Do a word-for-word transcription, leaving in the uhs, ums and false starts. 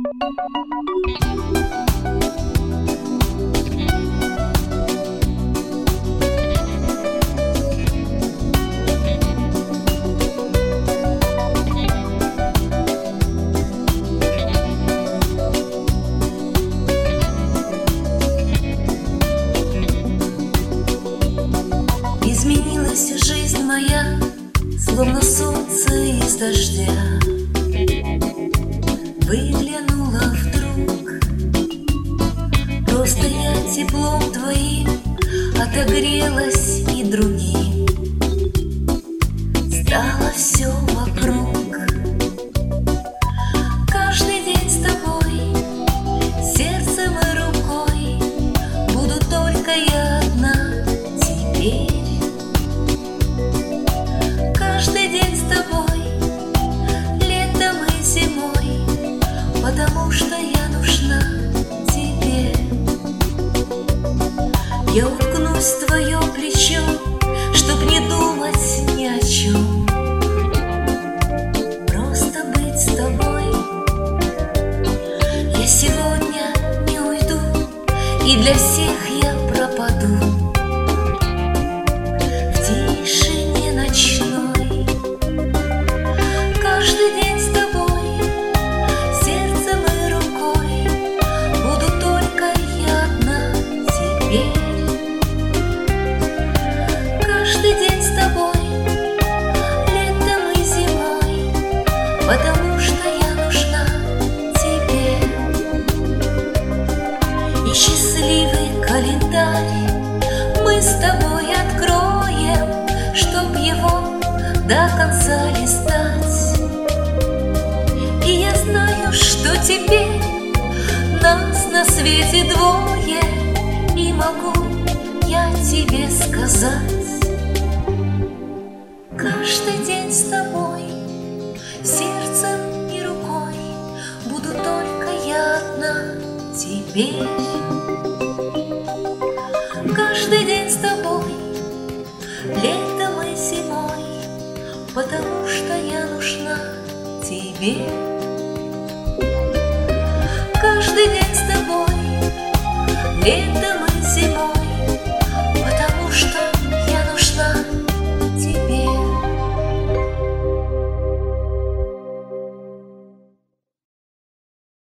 Изменилась жизнь моя, словно солнце из дождя. Выглянула вдруг, просто я теплом твоим отогрелась и другим. Стало все вокруг. Каждый день с тобой, сердцем и рукой, буду только я одна теперь. Каждый день с тобой, летом и зимой, потому что я нужна тебе. Я уткнусь в твое плечо, чтоб не думать ни о чем, просто быть с тобой. Я сегодня не уйду, и для всех я пропаду в тишине ночной. Каждый день с тобой, сердцем и рукой, буду только я одна теперь. Каждый день с тобой, летом и зимой, потому что я нужна тебе. И счастливый календарь мы с тобой откроем, чтоб его до конца листать. И я знаю, что теперь нас на свете двое, и могу я тебе сказать: каждый день с тобой, сердцем и рукой, буду только я одна теперь. Каждый день с тобой, летом и зимой, потому что я нужна тебе. Каждый день с тобой, летом